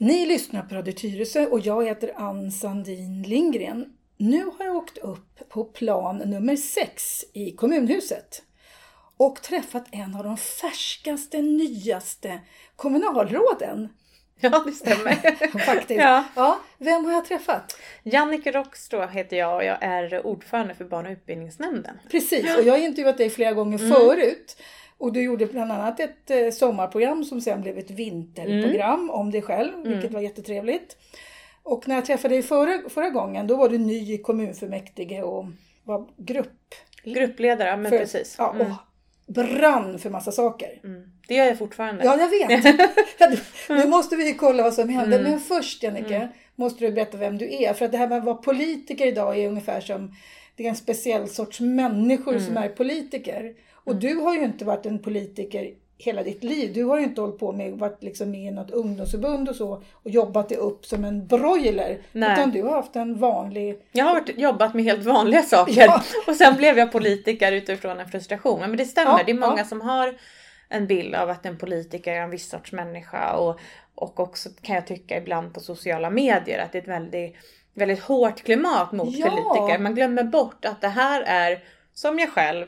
Ni lyssnar på Radio Tyresö och jag heter Ann Sandin Lindgren. Nu har jag åkt upp på plan nummer 6 i kommunhuset och träffat en av de färskaste, nyaste kommunalråden. Ja, det stämmer. Faktiskt. Ja, vem har jag träffat? Jannike Rockstrå heter jag och jag är ordförande för barn- och utbildningsnämnden. Precis, och jag har intervjuat dig flera gånger förut. Och du gjorde bland annat ett sommarprogram som sen blev ett vinterprogram om dig själv, vilket var jättetrevligt. Och när jag träffade dig förra gången, då var du ny i kommunfullmäktige och var gruppledare, ja, men precis. Ja, och brann för massa saker. Det gör jag fortfarande. Ja, jag vet. Nu måste vi kolla vad som hände. Men först, Jannike, måste du berätta vem du är. För att det här med att vara politiker idag är ungefär som, det är en speciell sorts människor som är politiker. Och du har ju inte varit en politiker hela ditt liv. Du har ju inte hållit på med, varit liksom med i något ungdomsförbund och så och jobbat det upp som en broiler. Nej. Utan du har haft en vanlig... Jag har jobbat med helt vanliga saker och sen blev jag politiker utifrån en frustration. Men det stämmer, det är många som har en bild av att en politiker är en viss sorts människa och också kan jag tycka ibland på sociala medier att det är ett väldigt, väldigt hårt klimat mot politiker. Man glömmer bort att det här är som jag själv...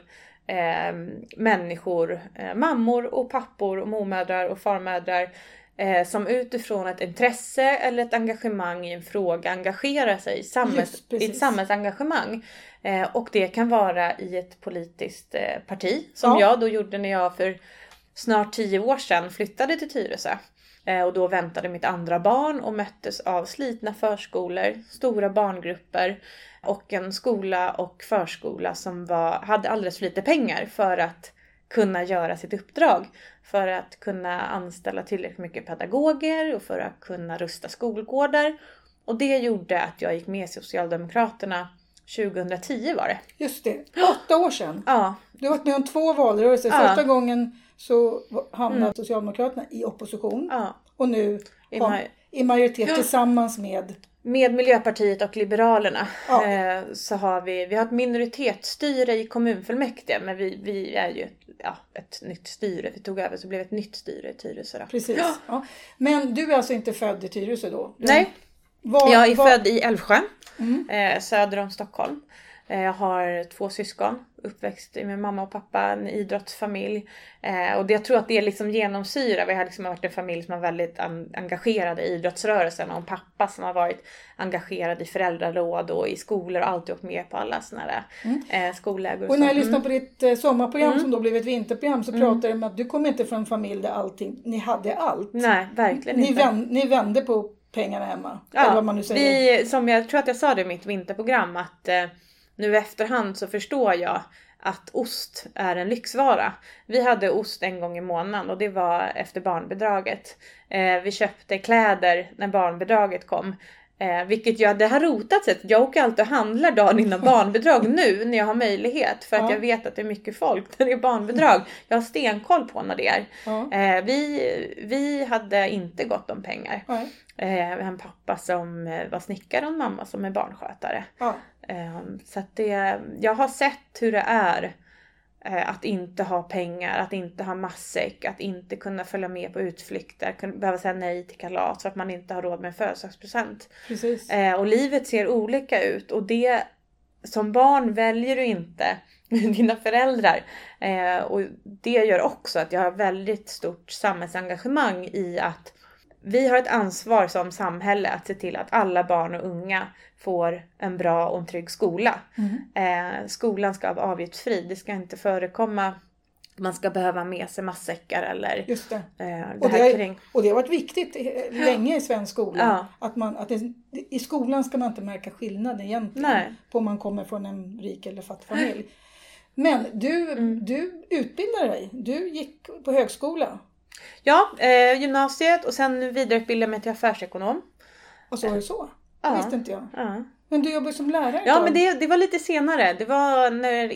människor, mammor och pappor och mormödrar och farmödrar som utifrån ett intresse eller ett engagemang i en fråga engagerar sig i ett samhällsengagemang. Och det kan vara i ett politiskt parti som jag då gjorde när jag för snart 10 år sedan flyttade till Tyresö. Och då väntade mitt andra barn och möttes av slitna förskolor, stora barngrupper och en skola och förskola som hade alldeles för lite pengar för att kunna göra sitt uppdrag. För att kunna anställa tillräckligt mycket pedagoger och för att kunna rusta skolgårdar. Och det gjorde att jag gick med Socialdemokraterna 2010 var det. Just det, 8 år sedan. Ja. Du har varit med om 2 valrörelser. Första gången så hamnade Socialdemokraterna i opposition. Ja. Och nu i majoritet tillsammans med Miljöpartiet och Liberalerna. Så har vi har ett minoritetsstyre i kommunfullmäktige. Men vi är ju ett nytt styre. Vi tog över så blev ett nytt styre i Tyresö. Precis. Ja. Men du är alltså inte född i Tyresö då? Nej. Jag är född i Älvsjö. Söder om Stockholm. Jag har 2 syskon, uppväxt med mamma och pappa, en idrottsfamilj. Och jag tror att det liksom genomsyrar. Vi har liksom varit en familj som har väldigt engagerad i idrottsrörelsen. Och en pappa som har varit engagerad i föräldraråd och i skolor och alltid åkt med på alla sådana där skolläger. Och när jag lyssnade på ditt sommarprogram som då blev ett vinterprogram så pratade du om att du kom inte från en familj där ni hade allt. Nej, verkligen inte. Ni vände på pengarna hemma. Ja, eller vad man nu säger. Som jag tror att jag sa det i mitt vinterprogram att... Nu i efterhand så förstår jag att ost är en lyxvara. Vi hade ost en gång i månaden och det var efter barnbidraget. Vi köpte kläder när barnbidraget kom. Vilket det har rotat sig. Jag åker alltid och handlar dagen innan barnbidrag nu när jag har möjlighet. För att jag vet att det är mycket folk när det är barnbidrag. Jag har stenkoll på när det är. Vi hade inte gott om pengar. En pappa som var snickare och en mamma som är barnskötare. Så att jag har sett hur det är att inte ha pengar, att inte ha matsäck, att inte kunna följa med på utflykter, behöva säga nej till kalas för att man inte har råd med en födelsedagspresent. Precis. Och livet ser olika ut och det som barn väljer du inte dina föräldrar. Och det gör också att jag har väldigt stort samhällsengagemang i att vi har ett ansvar som samhälle att se till att alla barn och unga får en bra och en trygg skola. Skolan ska vara avgiftsfri. Det ska inte förekomma man ska behöva med sig matsäckar eller just det. Och det har varit viktigt länge i svensk skola. Att i skolan ska man inte märka skillnad egentligen på om man kommer från en rik eller fattig familj. Men du utbildade dig. Du gick på högskola. Ja, gymnasiet och sen vidareutbildade mig till affärsekonom. Och så var det så? Det visste inte jag. Men du jobbar som lärare? Ja, men det var lite senare. Det var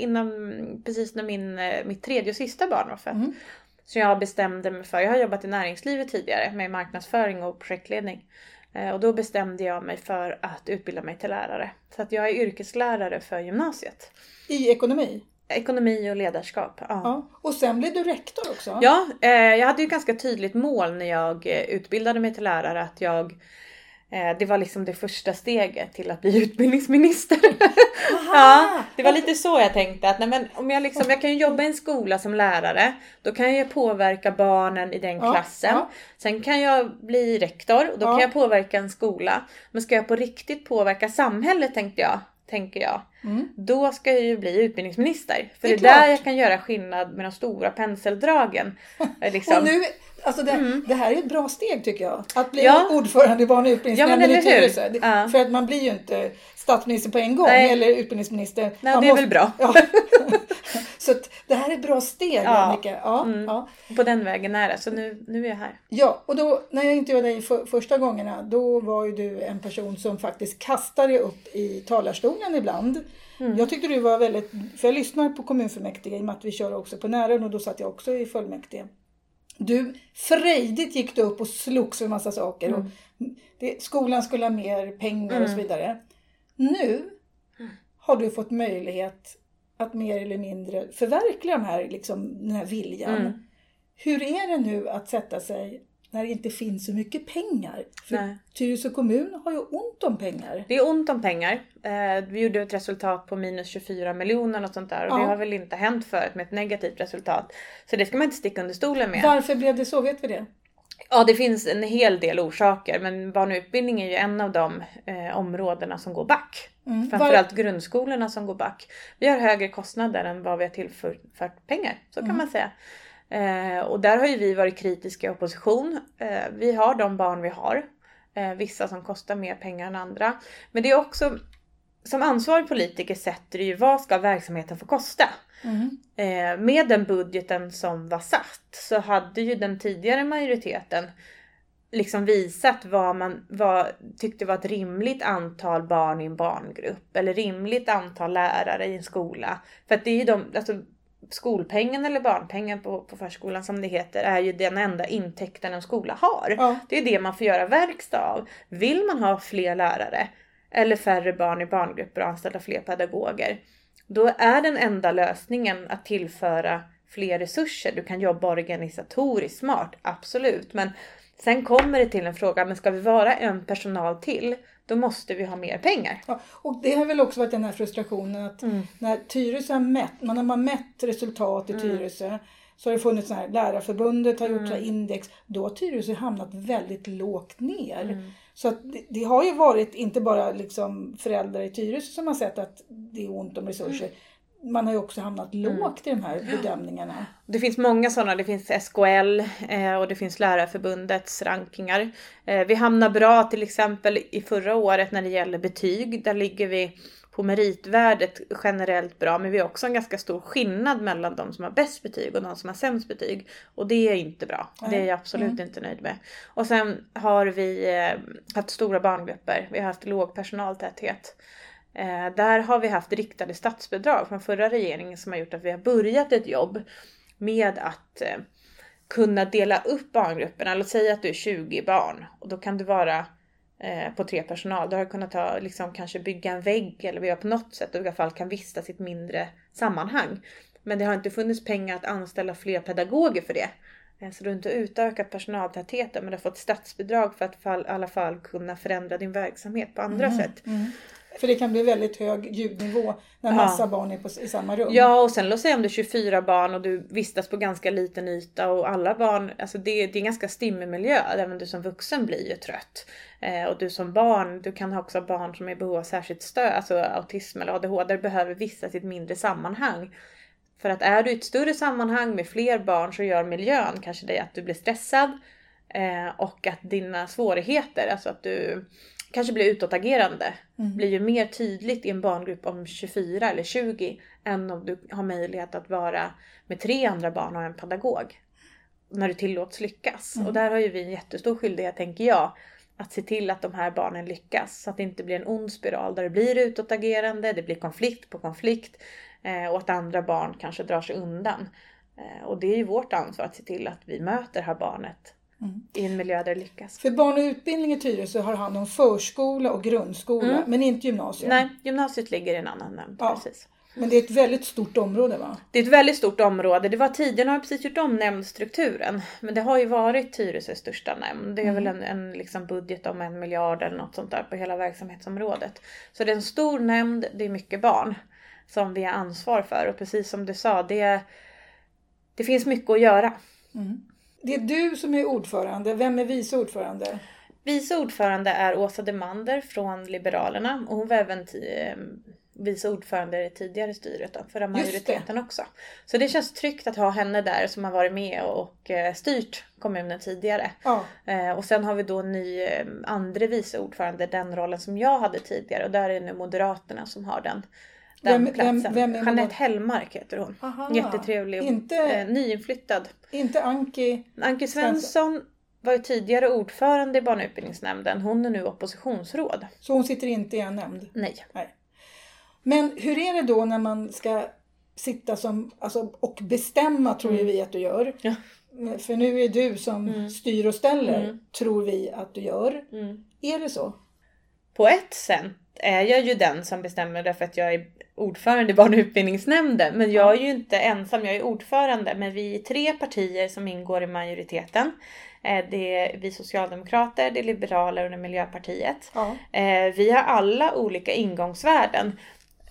precis när mitt 3:e och sista barn var fött. Så jag bestämde mig för, jag har jobbat i näringslivet tidigare med marknadsföring och projektledning. Och då bestämde jag mig för att utbilda mig till lärare. Så att jag är yrkeslärare för gymnasiet. I ekonomi? Ekonomi och ledarskap. Ja. Ja. Och sen blev du rektor också. Ja, jag hade ju ganska tydligt mål när jag utbildade mig till lärare att det var liksom det första steget till att bli utbildningsminister. Ja, det var lite så jag tänkte att nej, men om jag kan ju jobba i en skola som lärare, då kan jag påverka barnen i den klassen. Ja. Sen kan jag bli rektor och då kan jag påverka en skola. Men ska jag på riktigt påverka samhället tänker jag. Då ska jag ju bli utbildningsminister. För det är där jag kan göra skillnad med de stora penseldragen. Liksom. Och nu, alltså det här är ett bra steg tycker jag. Att bli ordförande i barn- och utbildningsnämnden i Tyresö. För att man blir ju inte statsminister på en gång. Eller utbildningsminister. Nej, det är väl bra. Ja. Så det här är ett bra steg, Annika. Ja. På den vägen är det. Så nu är jag här. Ja, och då när jag intervjuade dig första gångerna, då var ju du en person som faktiskt kastade upp i talarstolen ibland. Jag tyckte du var väldigt, för jag lyssnar på kommunfullmäktige i och med att vi kör också på nära och då satt jag också i fullmäktige. Du frejdigt gick du upp och slogs för en massa saker. Och skolan skulle ha mer pengar och så vidare. Nu har du fått möjlighet att mer eller mindre förverkliga den här viljan. Hur är det nu att sätta sig när det inte finns så mycket pengar? För Tyresö kommun har ju ont om pengar. Det är ont om pengar. Vi gjorde ett resultat på minus 24 miljoner och sånt där. Och det har väl inte hänt förut med ett negativt resultat. Så det ska man inte sticka under stolen med. Varför blev det så? Vet vi det? Ja, det finns en hel del orsaker. Men barn- och utbildning är ju en av de områdena som går back. Framförallt grundskolorna som går back. Vi har högre kostnader än vad vi har tillfört pengar. Så kan man säga. Och där har ju vi varit kritiska i opposition. Vi har de barn vi har. Vissa som kostar mer pengar än andra. Men det är också, som ansvarig politiker sätter det ju vad ska verksamheten få kosta. Med den budgeten som var satt så hade ju den tidigare majoriteten liksom visat vad man tyckte var ett rimligt antal barn i en barngrupp. Eller rimligt antal lärare i en skola. För att det är ju skolpengen eller barnpengen på förskolan som det heter är ju den enda intäkten en skola har. Ja. Det är det man får göra verkstad av. Vill man ha fler lärare eller färre barn i barngrupper och anställa fler pedagoger, då är den enda lösningen att tillföra fler resurser. Du kan jobba organisatoriskt smart, absolut. Men sen kommer det till en fråga, men ska vi vara en personal till, då måste vi ha mer pengar. Ja, och det har väl också varit den här frustrationen att när Tyresö har mätt resultat i Tyresö, så har det funnits här, Lärarförbundet har gjort så här index, då har Tyresö hamnat väldigt lågt ner. Så att det har ju varit inte bara liksom föräldrar i Tyresö som har sett att det är ont om resurser. Man har ju också hamnat lågt i de här bedömningarna. Det finns många sådana. Det finns SKL och det finns Lärarförbundets rankingar. Vi hamnar bra till exempel i förra året när det gäller betyg. Där ligger vi på meritvärdet generellt bra. Men vi har också en ganska stor skillnad mellan de som har bäst betyg och de som har sämst betyg. Och det är inte bra. Det är jag absolut inte nöjd med. Och sen har vi haft stora barngrupper. Vi har haft låg personaltäthet. Där har vi haft riktade statsbidrag från förra regeringen som har gjort att vi har börjat ett jobb med att kunna dela upp barngrupperna. Låt säga att du är 20 barn och då kan du vara på 3 personal. Du har kunnat kanske bygga en vägg eller vi har på något sätt i alla fall kan vistas i ett mindre sammanhang. Men det har inte funnits pengar att anställa fler pedagoger för det. Så du har inte utökat personaltätheten men du har fått statsbidrag för att i alla fall kunna förändra din verksamhet på andra sätt. För det kan bli väldigt hög ljudnivå när massa barn är i samma rum. Ja, och sen låt säga om det är 24 barn och du vistas på ganska liten yta och alla barn, alltså det är en ganska stimmig miljö. Även du som vuxen blir ju trött. Och du som barn, du kan också ha barn som är i behov av särskilt stöd, alltså autism eller ADHD, behöver vistas i ett mindre sammanhang. För att är du i ett större sammanhang med fler barn så gör miljön kanske dig att du blir stressad och att dina svårigheter, alltså att du kanske blir utåtagerande, blir ju mer tydligt i en barngrupp om 24 eller 20 än om du har möjlighet att vara med 3 andra barn och en pedagog när du tillåts lyckas. Och där har ju vi en jättestor skyldighet, tänker jag, att se till att de här barnen lyckas så att det inte blir en ond spiral där det blir utåtagerande, det blir konflikt på konflikt och att andra barn kanske drar sig undan. Och det är ju vårt ansvar att se till att vi möter det här barnet i en miljö där det lyckas. För barn och utbildning i Tyresö har hand om förskola och grundskola, men inte gymnasium. Nej, gymnasiet ligger i en annan nämnd, precis. Men det är ett väldigt stort område, va? Det är ett väldigt stort område. Det var tidigare, har precis gjort om nämndstrukturen. Men det har ju varit Tyresös största nämnd. Det är väl en liksom budget om 1 miljard eller något sånt där på hela verksamhetsområdet. Så det är en stor nämnd, det är mycket barn som vi har ansvar för. Och precis som du sa, det finns mycket att göra. Mm. Det är du som är ordförande. Vem är vice ordförande? Vice ordförande är Åsa Demander från Liberalerna. Och hon var även vice ordförande i det tidigare styret då, förra majoriteten också. Så det känns tryggt att ha henne där som har varit med och styrt kommunen tidigare. Ja. Och sen har vi då en ny andre vice ordförande, den rollen som jag hade tidigare. Och där är nu Moderaterna som har den platsen. Vem är Jeanette Hellmark heter hon. Aha. Jättetrevlig. Nyinflyttad. Inte Anki Svensson var ju tidigare ordförande i barnutbildningsnämnden. Hon är nu oppositionsråd. Så hon sitter inte i en nämnd? Nej. Men hur är det då när man ska sitta och bestämma, tror vi att du gör? Ja. För nu är du som styr och ställer, tror vi att du gör. Är det så? På ett sätt är jag ju den som bestämmer därför att jag är ordförande i barnutbildningsnämnden. Men jag är ju inte ensam, jag är ordförande. Men vi är 3 partier som ingår i majoriteten. Det är vi socialdemokrater, det är liberaler och det är Miljöpartiet. Ja. Vi har alla olika ingångsvärden.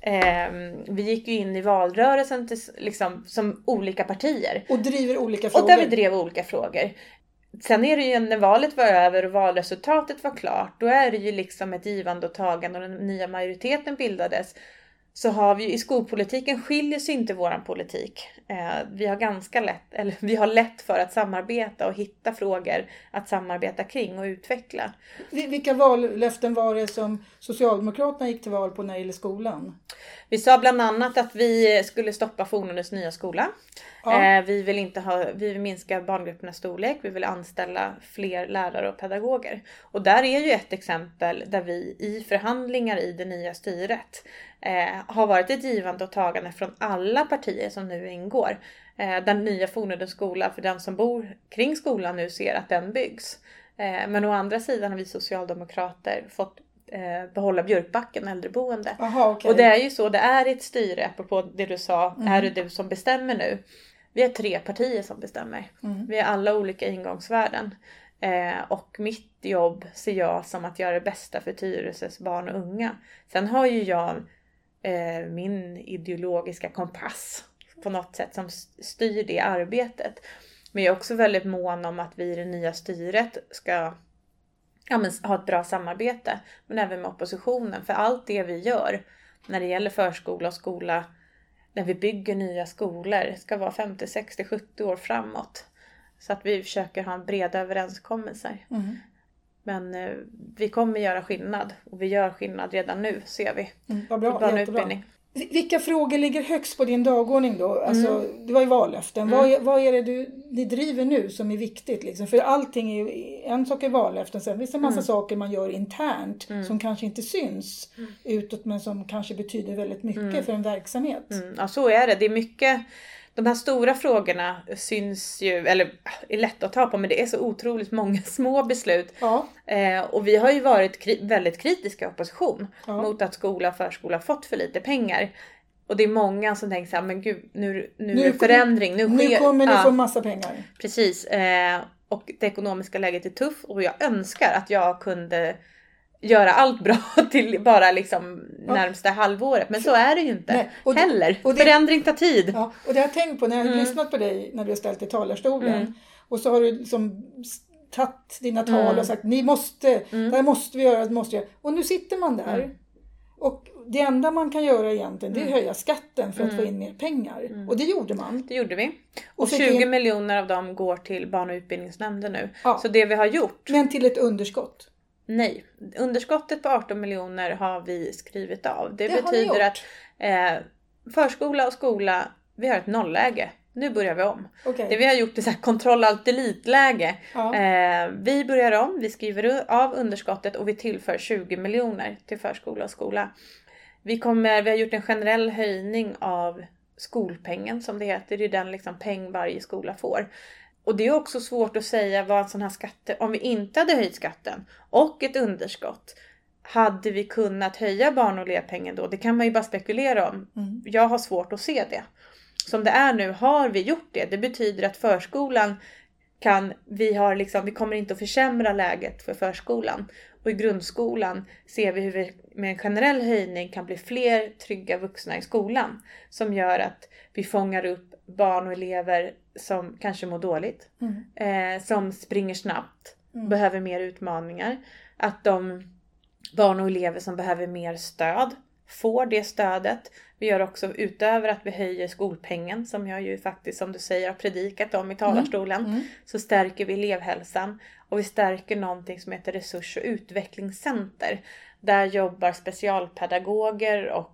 Vi gick ju in i valrörelsen som olika partier. Och driver olika frågor. Och där vi drev olika frågor. Sen är det ju när valet var över och valresultatet var klart. Då är det ju liksom ett givande och tagande och den nya majoriteten bildades. Så har vi i skolpolitiken skiljer sig inte våran politik. Vi har lätt för att samarbeta och hitta frågor att samarbeta kring och utveckla. Vilka vallöften var det som Socialdemokraterna gick till val på när det gäller skolan? Vi sa bland annat att vi skulle stoppa Fornundes nya skola. Ja. Vi vill minska barngruppernas storlek. Vi vill anställa fler lärare och pedagoger. Och där är ju ett exempel där vi i förhandlingar i det nya styret har varit ett givande och tagande från alla partier som nu ingår. Den nya Fornudens skola, för den som bor kring skolan nu ser att den byggs. Men å andra sidan har vi socialdemokrater fått behålla Björkbacken äldreboende. Aha, okay. Och det är ju så, det är ett styre, apropå det du sa, är det du som bestämmer nu. Vi är 3 partier som bestämmer. Vi är alla olika ingångsvärden. Och mitt jobb ser jag som att göra det bästa för Tyresös barn och unga. Sen har ju jag min ideologiska kompass på något sätt som styr det arbetet. Men jag är också väldigt mån om att vi i det nya styret ska ha ett bra samarbete. Men även med oppositionen. För allt det vi gör när det gäller förskola och skola, när vi bygger nya skolor, ska vara 50, 60, 70 år framåt. Så att vi försöker ha en breda överenskommelser. Men vi kommer göra skillnad. Och vi gör skillnad redan nu, ser vi. Vad bra, jättebra. Vilka frågor ligger högst på din dagordning då? Alltså, det var ju vallöften. Vad är det ni driver nu som är viktigt? Liksom? För allting är ju, en sak är vallöften. Sen finns det en massa saker man gör internt som kanske inte syns utåt. Men som kanske betyder väldigt mycket för en verksamhet. Ja, så är det. Det är mycket. De här stora frågorna syns ju, eller är lätt att ta på, men det är så otroligt många små beslut. Ja. Och vi har ju varit väldigt kritiska i opposition mot att skola och förskola fått för lite pengar. Och det är många som tänker så här, men gud, nu är det förändring. Nu kommer ni få massa pengar. Precis. Och det ekonomiska läget är tufft och jag önskar att jag kunde göra allt bra till bara liksom närmsta halvåret. Men så är det ju inte heller. Förändring tar tid. Ja, och det har jag tänkt på när jag har lyssnat på dig när du har ställt i talarstolen. Och så har du liksom tagit dina tal och sagt, det här måste vi göra, det måste vi göra. Och nu sitter man där. Och det enda man kan göra egentligen, det är att höja skatten för att få in mer pengar. Och det gjorde man. Det gjorde vi. Och 20 miljoner av dem går till barn- och utbildningsnämnden nu. Ja. Så det vi har gjort. Men till ett underskott. Nej, underskottet på 18 miljoner har vi skrivit av. Det betyder att förskola och skola, vi har ett nollläge. Nu börjar vi om. Okay. Det vi har gjort är så här kontroll-alt-delete-läge. Ja. Vi börjar om, vi skriver av underskottet och vi tillför 20 miljoner till förskola och skola. Vi har gjort en generell höjning av skolpengen som det heter. Det är den liksom peng varje skola får. Och det är också svårt att säga vad en sån här skatt, om vi inte hade höjt skatten och ett underskott hade vi kunnat höja barn- och elevpengen då? Det kan man ju bara spekulera om. Jag har svårt att se det. Som det är nu har vi gjort det. Det betyder att förskolan vi kommer inte att försämra läget för förskolan. Och i grundskolan ser vi hur vi med en generell höjning kan bli fler trygga vuxna i skolan. Som gör att vi fångar upp barn och elever som kanske mår dåligt. Som springer snabbt. Behöver mer utmaningar. Att de barn och elever som behöver mer stöd får det stödet. Vi gör också utöver att vi höjer skolpengen, som jag ju faktiskt, som du säger, har predikat om i talarstolen. Så stärker vi elevhälsan. Och vi stärker någonting som heter resurs- och utvecklingscenter. Där jobbar specialpedagoger och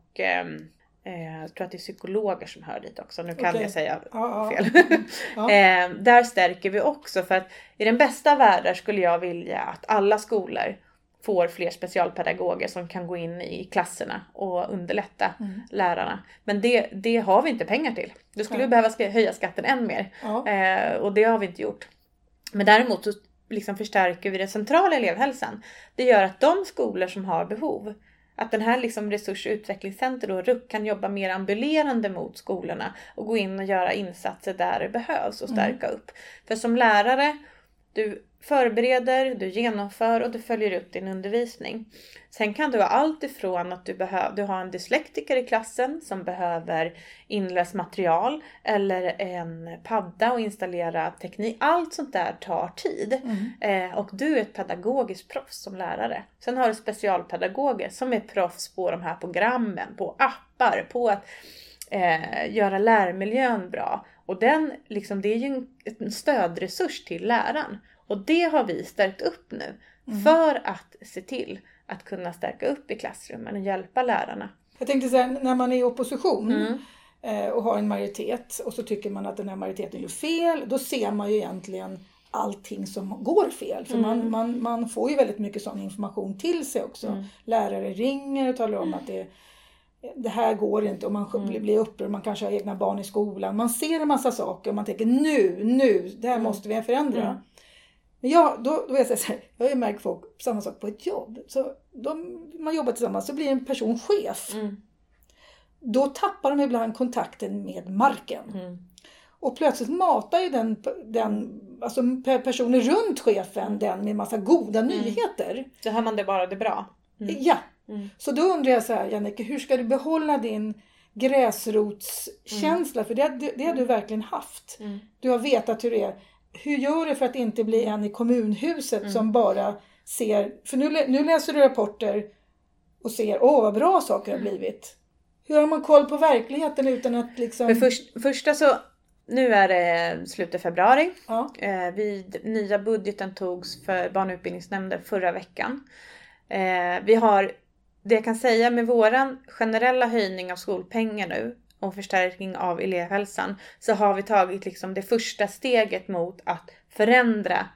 jag tror att det är psykologer som hör dit också. Nu kan jag säga fel. Där stärker vi också. För att i den bästa världen skulle jag vilja att alla skolor får fler specialpedagoger som kan gå in i klasserna och underlätta lärarna. Men det har vi inte pengar till. Då skulle vi behöva höja skatten än mer. Och det har vi inte gjort. Men däremot så liksom förstärker vi den centrala elevhälsan. Det gör att de skolor som har behov, att den här liksom resurs- och utvecklingscenter då, RUC, kan jobba mer ambulerande mot skolorna och gå in och göra insatser där det behövs och stärka upp. För som lärare, du förbereder, du genomför och du följer upp din undervisning. Sen kan du ha allt ifrån att du har en dyslektiker i klassen som behöver inläst material eller en padda och installera teknik. Allt sånt där tar tid. Och du är ett pedagogiskt proffs som lärare. Sen har du specialpedagoger som är proffs på de här programmen, på appar, på att göra lärmiljön bra. Och det är ju en stödresurs till läraren. Och det har vi stärkt upp nu. För att se till att kunna stärka upp i klassrummen och hjälpa lärarna. Jag tänkte så här, när man är i opposition och har en majoritet. Och så tycker man att den här majoriteten gör fel. Då ser man ju egentligen allting som går fel. För man får ju väldigt mycket sån information till sig också. Lärare ringer och talar om att det här går inte, och man blir upprörd, man kanske har egna barn i skolan. Man ser en massa saker och man tänker nu, det här måste vi förändra. Men då vill jag säga så här, jag har ju märkt folk samma sak på ett jobb. Så man jobbar tillsammans, så blir en person chef. Då tappar de ibland kontakten med marken. Och plötsligt matar ju den alltså personen runt chefen den med massa goda nyheter. Så hör man det bara, det är bra. Ja. Så då undrar jag så här, Jannike, hur ska du behålla din gräsrotskänsla? För det har du verkligen haft. Du har vetat hur det är. Hur gör du för att inte bli en i kommunhuset som bara ser... För nu läser du rapporter och ser, vad bra saker har blivit. Hur har man koll på verkligheten utan att liksom... För första så, nu är det slutet februari. Nya budgeten togs för barn- och utbildningsnämnden förra veckan. Vi har, det jag kan säga med våran generella höjning av skolpengar nu och förstärkning av elevhälsan, så har vi tagit liksom det första steget mot att förändra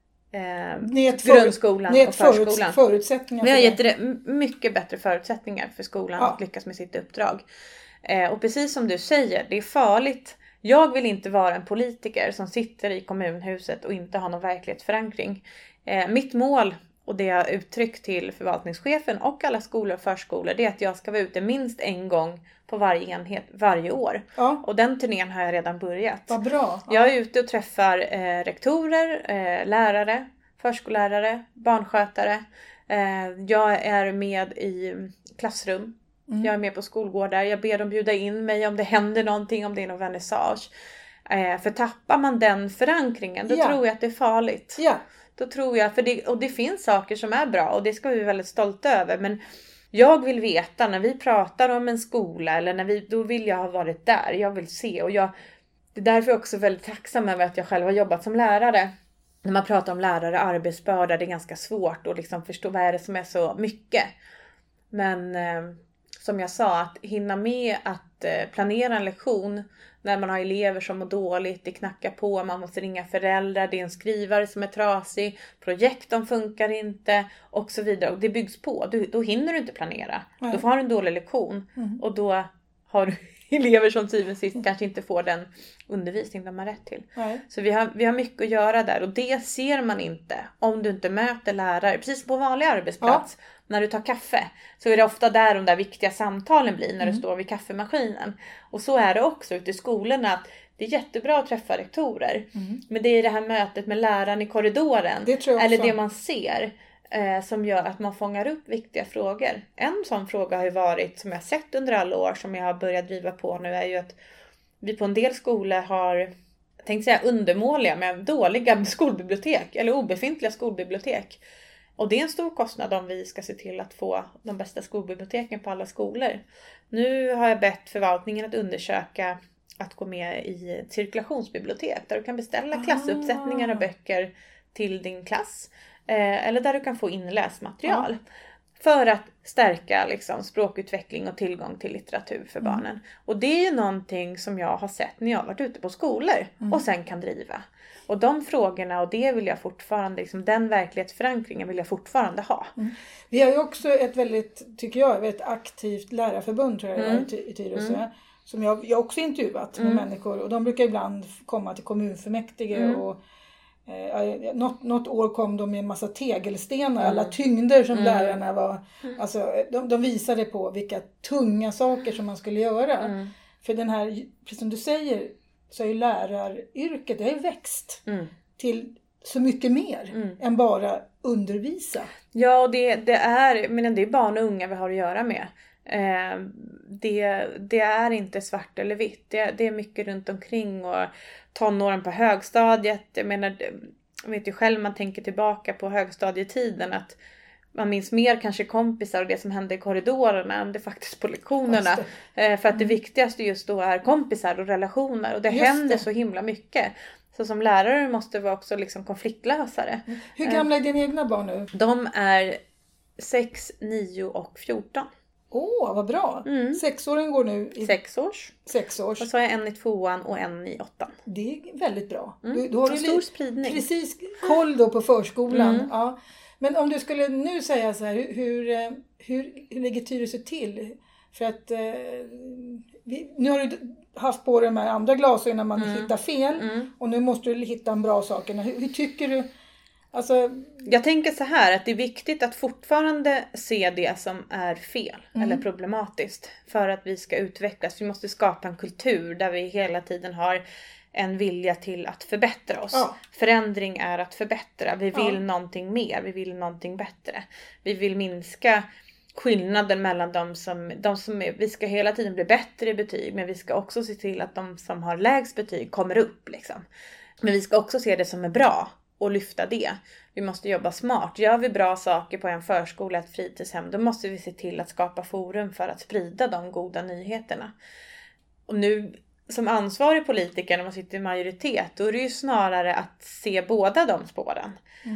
grundskolan och förskolan. Förutsättningar. Vi har gett det mycket bättre förutsättningar för skolan att lyckas med sitt uppdrag. Och precis som du säger, det är farligt. Jag vill inte vara en politiker som sitter i kommunhuset och inte har någon verklighetsförankring. Mitt mål, och det jag har uttryckt till förvaltningschefen och alla skolor och förskolor, det är att jag ska vara ute minst en gång på varje enhet varje år. Och den turnén har jag redan börjat. Vad bra. Jag är ute och träffar rektorer, lärare, förskollärare, barnskötare. Jag är med i klassrum. Jag är med på skolgårdar. Jag ber dem bjuda in mig om det händer någonting, om det är någon vernissage. För tappar man den förankringen, då tror jag att det är farligt. Då tror jag, och det finns saker som är bra och det ska vi vara väldigt stolta över. Men jag vill veta när vi pratar om en skola, eller då vill jag ha varit där. Jag vill se, och det är därför jag också väldigt tacksam över att jag själv har jobbat som lärare. När man pratar om lärare arbetsbörda, det är ganska svårt att liksom förstå vad är det som är så mycket. Men som jag sa, att hinna med att planera en lektion när man har elever som mår dåligt, det knackar på, man måste ringa föräldrar, det är en skrivare som är trasig, projektorn funkar inte och så vidare. Och det byggs på, då hinner du inte planera. Då får du en dålig lektion och då har du elever som till sist kanske inte får den undervisning de har rätt till. Nej. Så vi har mycket att göra där, och det ser man inte om du inte möter lärare. Precis på vanlig arbetsplats, när du tar kaffe, så är det ofta där de där viktiga samtalen blir när du står vid kaffemaskinen. Och så är det också ute i skolorna, att det är jättebra att träffa rektorer. Men det är det här mötet med läraren i korridoren, Det tror jag eller också. det man ser, som gör att man fångar upp viktiga frågor. En sån fråga har ju varit, som jag sett under alla år, som jag har börjat driva på nu, är ju att vi på en del skolor har, jag tänkte säga undermåliga, men dåliga skolbibliotek eller obefintliga skolbibliotek. Och det är en stor kostnad om vi ska se till att få de bästa skolbiblioteken på alla skolor. Nu har jag bett förvaltningen att undersöka att gå med i ett cirkulationsbibliotek där du kan beställa klassuppsättningar av böcker till din klass. Eller där du kan få inläst material. För att stärka liksom språkutveckling och tillgång till litteratur för barnen. Och det är ju någonting som jag har sett när jag har varit ute på skolor och sen kan driva. Och de frågorna, och det vill jag fortfarande, liksom, den verklighetsförankringen vill jag fortfarande ha. Vi har ju också ett väldigt, tycker jag, väldigt aktivt lärarförbund, tror jag, i Tyresö. Som jag också intervjuat med människor. Och de brukar ibland komma till kommunfullmäktige och något år kom de med en massa tegelstenar, alla tyngder som lärarna var. Alltså, de visade på vilka tunga saker som man skulle göra. För den här, precis som du säger, så är ju läraryrket, det har ju växt till så mycket mer än bara undervisa. Ja, och det är barn och unga vi har att göra med. Det är inte svart eller vitt. Det är mycket runt omkring, och tonåren på högstadiet. Jag menar, jag vet ju själv, man tänker tillbaka på högstadietiden, att man minns mer kanske kompisar och det som hände i korridorerna än det faktiskt på lektionerna. För att det viktigaste just då är kompisar och relationer, och det händer så himla mycket. Så som lärare måste vi också liksom konfliktlösare. Hur gamla är dina egna barn nu? De är 6, 9 och 14. Vad bra. 6-åringen går nu i 6 års. 6 års. Och så har jag en i 2:an och en i 8:an. Det är väldigt bra. Då har du stor spridning. Precis koll då på förskolan. Ja. Men om du skulle nu säga så här, hur ligger Tyresö till? För att nu har du haft på de här andra glasögonen när man hittar fel. Och nu måste du hitta en bra sak. Hur tycker du? Alltså, jag tänker så här, att det är viktigt att fortfarande se det som är fel eller problematiskt för att vi ska utvecklas. Vi måste skapa en kultur där vi hela tiden har en vilja till att förbättra oss. Förändring är att förbättra. Vi vill någonting mer, vi vill någonting bättre. Vi vill minska skillnaden mellan vi ska hela tiden bli bättre i betyg, men vi ska också se till att de som har lägst betyg kommer upp liksom. Men vi ska också se det som är bra och lyfta det. Vi måste jobba smart. Gör vi bra saker på en förskola, ett fritidshem, då måste vi se till att skapa forum för att sprida de goda nyheterna. Och nu som ansvarig politiker, när man sitter i majoritet, då är det ju snarare att se båda de spåren.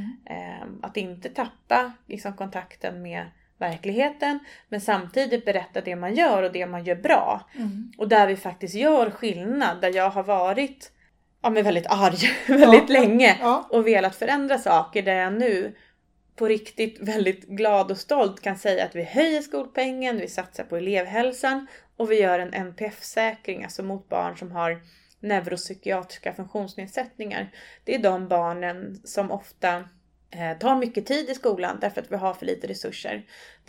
Att inte tappa liksom kontakten med verkligheten, men samtidigt berätta det man gör och det man gör bra. Och där vi faktiskt gör skillnad, där jag har varit väldigt arg väldigt länge och velat förändra saker, där jag nu på riktigt väldigt glad och stolt kan säga att vi höjer skolpengen, vi satsar på elevhälsan och vi gör en NPF-säkring, alltså mot barn som har neuropsykiatriska funktionsnedsättningar. Det är de barnen som ofta tar mycket tid i skolan därför att vi har för lite resurser.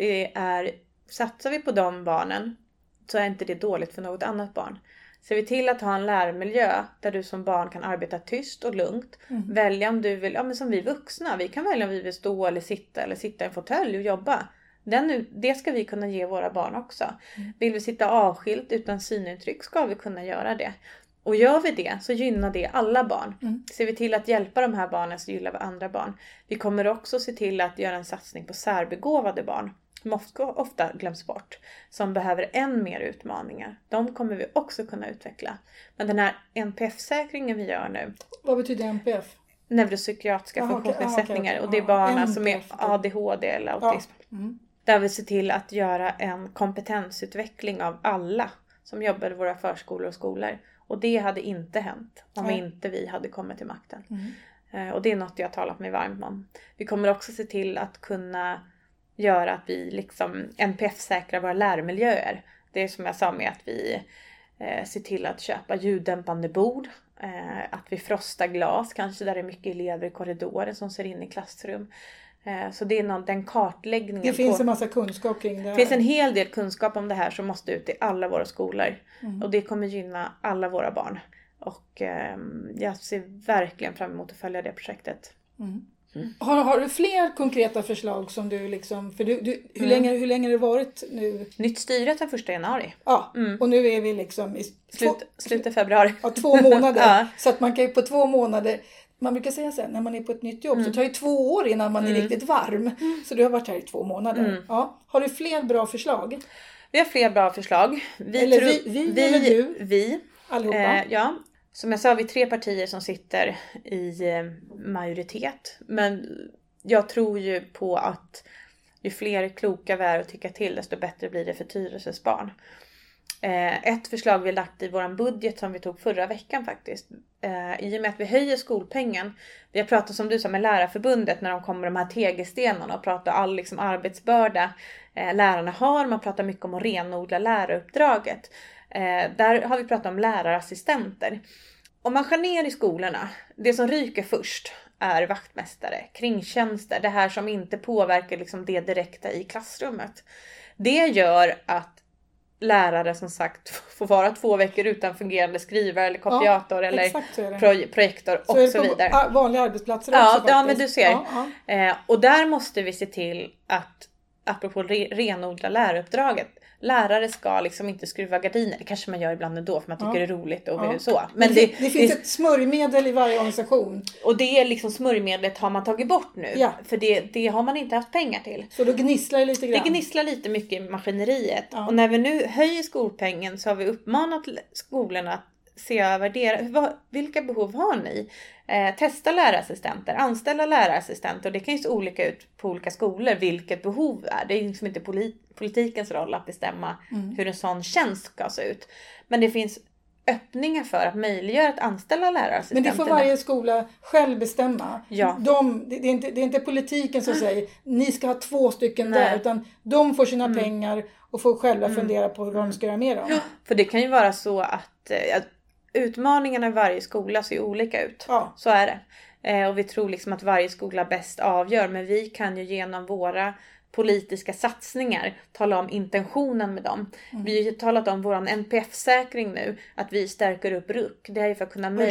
Satsar vi på de barnen så är inte det dåligt för något annat barn. Ser vi till att ha en lärmiljö där du som barn kan arbeta tyst och lugnt. Välja om du vill, men som vi vuxna. Vi kan välja om vi vill stå eller sitta i en fåtölj och jobba. Det ska vi kunna ge våra barn också. Vill vi sitta avskilt utan synintryck, ska vi kunna göra det. Och gör vi det så gynnar det alla barn. Ser vi till att hjälpa de här barnen så gillar vi andra barn. Vi kommer också se till att göra en satsning på särbegåvade barn. Som ofta glöms bort. Som behöver än mer utmaningar. De kommer vi också kunna utveckla. Men den här NPF-säkringen vi gör nu. Vad betyder NPF? Neuropsykiatriska funktionsnedsättningar. Okay. Och det är barnen som är ADHD eller autism. Där vi ser till att göra en kompetensutveckling av alla som jobbar i våra förskolor och skolor. Och det hade inte hänt om inte vi hade kommit till makten. Och det är något jag har talat mig varmt om. Vi kommer också se till att kunna göra att vi liksom NPF-säkrar våra lärmiljöer. Det är som jag sa med att vi ser till att köpa ljuddämpande bord. Att vi frostar glas, kanske där det är mycket elever i korridoren som ser in i klassrum. Så det är den kartläggningen. Det finns en massa kunskap kring det här. Det finns en hel del kunskap om det här som måste ut i alla våra skolor. Och det kommer gynna alla våra barn. Och jag ser verkligen fram emot att följa det projektet. Har du fler konkreta förslag som du liksom... För hur länge har det varit nu? Nytt styre den 1 januari. Ja, och nu är vi liksom i... Slutet februari. Ja, 2 månader. Ja. Så att man kan ju på 2 månader... Man brukar säga så här, när man är på ett nytt jobb så tar det 2 år innan man är riktigt varm. Så du har varit här i 2 månader. Ja. Har du fler bra förslag? Vi har fler bra förslag. Vi. Allihopa. Ja. Som jag sa, vi är 3 partier som sitter i majoritet. Men jag tror ju på att ju fler kloka vi är att tycka till, desto bättre blir det för Tyresös barn. Ett förslag vi lagt i våran budget som vi tog förra veckan faktiskt. I och med att vi höjer skolpengen. Vi har pratat som du sa med Lärarförbundet när de kommer de här tegelstenarna och pratar all liksom arbetsbörda lärarna har. Man pratar mycket om att renodla läraruppdraget. Där har vi pratat om lärarassistenter. Om man skär ner i skolorna, det som ryker först är vaktmästare, kringtjänster. Det här som inte påverkar liksom det direkta i klassrummet. Det gör att lärare som sagt får vara 2 veckor utan fungerande skrivare eller kopiator eller projektor och så vidare. På vanliga arbetsplatser också ja, men du ser. Och där måste vi se till att, apropå renodla läraruppdraget, lärare ska liksom inte skruva gardiner. Det kanske man gör ibland ändå för man tycker det är roligt och så. Men det finns ett smörjmedel i varje organisation. Och det är liksom smörjmedlet har man tagit bort nu. Ja. För det har man inte haft pengar till. Så då gnisslar det lite grann. Det gnisslar lite mycket i maskineriet. Ja. Och när vi nu höjer skolpengen så har vi uppmanat skolorna att se över vilka behov har ni? Testa lärarassistenter, anställa lärarassistenter. Och det kan ju se olika ut på olika skolor vilket behov är. Det är liksom inte politikens roll att bestämma hur en sån tjänst ska se ut. Men det finns öppningar för att möjliggöra att anställa lärarassistenter. Men det får varje skola själv bestämma. Ja. Det är inte politiken som säger ni ska ha 2 stycken där. Utan de får sina pengar och får själva fundera på vad de ska göra med dem. Ja, för det kan ju vara så att utmaningarna i varje skola ser olika ut. Ja. Så är det. Och vi tror liksom att varje skola bäst avgör. Men vi kan ju genom våra politiska satsningar tala om intentionen med dem. Vi har ju talat om våran NPF-säkring nu. Att vi stärker upp RUC. Det är ju för att kunna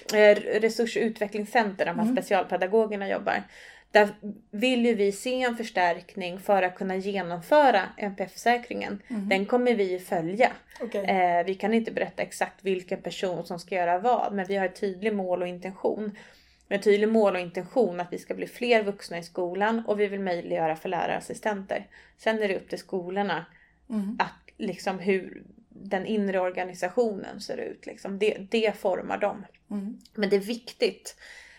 resurs- och utvecklingscenter där de här specialpedagogerna jobbar. Där vill ju vi se en förstärkning för att kunna genomföra NPF-säkringen. Den kommer vi följa. Okay. Vi kan inte berätta exakt vilken person som ska göra vad. Men vi har ett tydligt mål och intention. Med tydlig mål och intention att vi ska bli fler vuxna i skolan. Och vi vill möjliggöra för lärarassistenter. Sen är det upp till skolorna att liksom hur den inre organisationen ser ut. Liksom. Det formar dem. Men det är viktigt.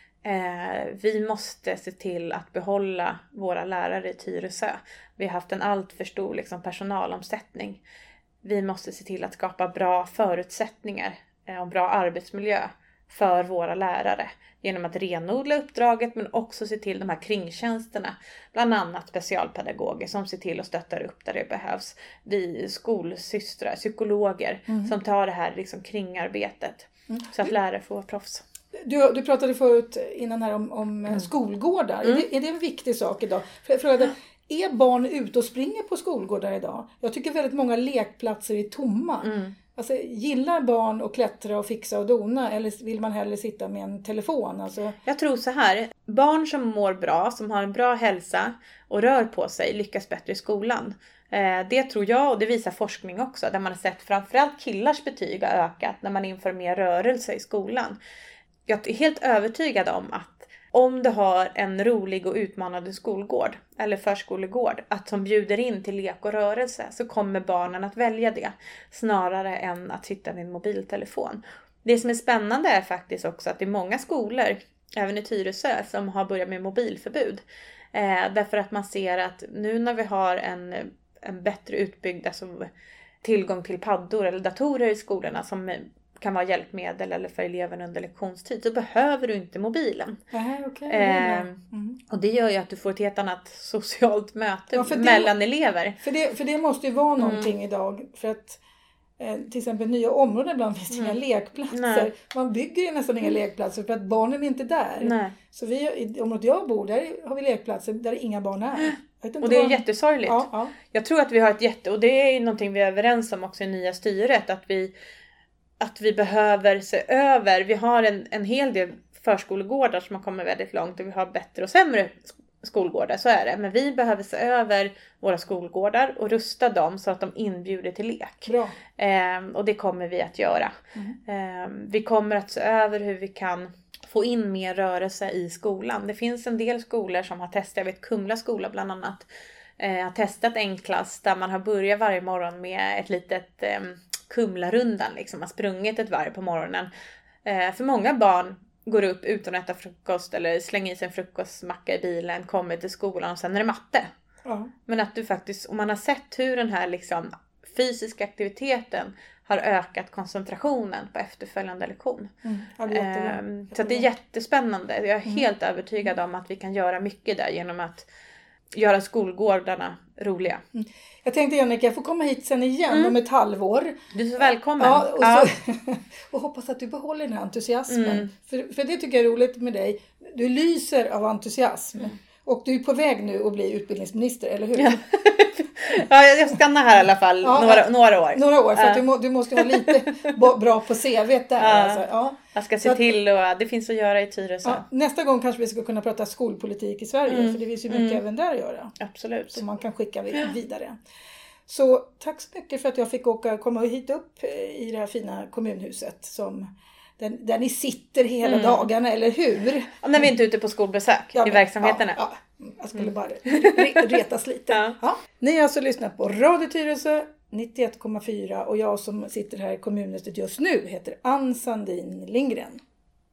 Vi måste se till att behålla våra lärare i Tyresö. Vi har haft en allt för stor liksom, personalomsättning. Vi måste se till att skapa bra förutsättningar och bra arbetsmiljö för våra lärare. Genom att renodla uppdraget men också se till de här kringtjänsterna. Bland annat specialpedagoger som ser till att stötta upp där det behövs. Vi skolsystrar, psykologer som tar det här liksom, kringarbetet. Så att lärare får vara proffs. Du pratade förut innan här om skolgårdar. Är det en viktig sak idag? För jag frågade, är barn ute och springer på skolgårdar idag? Jag tycker väldigt många lekplatser är tomma. Alltså, gillar barn att klättra och fixa och dona eller vill man hellre sitta med en telefon? Alltså... Jag tror så här, barn som mår bra, som har en bra hälsa och rör på sig lyckas bättre i skolan. Det tror jag och det visar forskning också. Där man har sett framförallt killars betyg har ökat när man inför mer rörelse i skolan. Jag är helt övertygad om att om du har en rolig och utmanande skolgård eller förskolegård som bjuder in till lek och rörelse så kommer barnen att välja det snarare än att sitta med en mobiltelefon. Det som är spännande är faktiskt också att det är många skolor, även i Tyresö, som har börjat med mobilförbud. Därför att man ser att nu när vi har en bättre utbyggd tillgång till paddor eller datorer i skolorna som kan vara hjälpmedel eller för eleven under lektionstid, så behöver du inte mobilen. Och det gör ju att du får ett helt annat socialt möte mellan elever. För det måste ju vara någonting idag. För att till exempel nya områden ibland finns inga lekplatser. Nej. Man bygger ju nästan inga lekplatser för att barnen är inte där. Nej. Så i området jag bor, där har vi lekplatser där inga barn är. Och det är jättesorgligt. Ja. Jag tror att vi har och det är någonting vi är överens om också i nya styret, att vi behöver se över. Vi har en hel del förskolegårdar som har kommit väldigt långt, och vi har bättre och sämre skolgårdar, så är det. Men vi behöver se över våra skolgårdar och rusta dem så att de inbjuder till lek. Bra. Och det kommer vi att göra. Vi kommer att se över hur vi kan få in mer rörelse i skolan. Det finns en del skolor som har testat, jag vet Kumla skola bland annat, har testat en klass där man har börjat varje morgon med ett litet Kumlarundan. Liksom. Man har sprungit ett varv på morgonen. För många barn går upp utan att äta frukost eller slänger i sig en frukostmacka i bilen, kommer till skolan och sen är det matte. Ja. Men att du faktiskt, om man har sett hur den här liksom fysiska aktiviteten har ökat koncentrationen på efterföljande lektion. Så att det är jättespännande. Jag är helt övertygad om att vi kan göra mycket där genom att göra skolgårdarna roliga. Jag tänkte, Jannike, jag får komma hit sen igen om ett halvår. Du är så välkommen. Ja, och hoppas att du behåller den här entusiasmen. För det tycker jag är roligt med dig. Du lyser av entusiasm. Och du är på väg nu att bli utbildningsminister, eller hur? Ja, jag stannar här i alla fall några år. Några år, för att du måste ha lite bra på CV:t där. Alltså. Jag ska se till, och det finns att göra i Tyresö. Nästa gång kanske vi ska kunna prata skolpolitik i Sverige, för det finns ju mycket även där att göra. Absolut. Som man kan skicka vidare. Så tack så mycket för att jag fick komma hit upp i det här fina kommunhuset där ni sitter hela dagarna, eller hur? Ja, när vi inte är ute på skolbesök i verksamheterna. Ja, jag skulle bara retas lite. Ni har alltså lyssnat på Radio Tyresö 91,4, och jag som sitter här i kommunhuset just nu heter Ann Sandin Lindgren.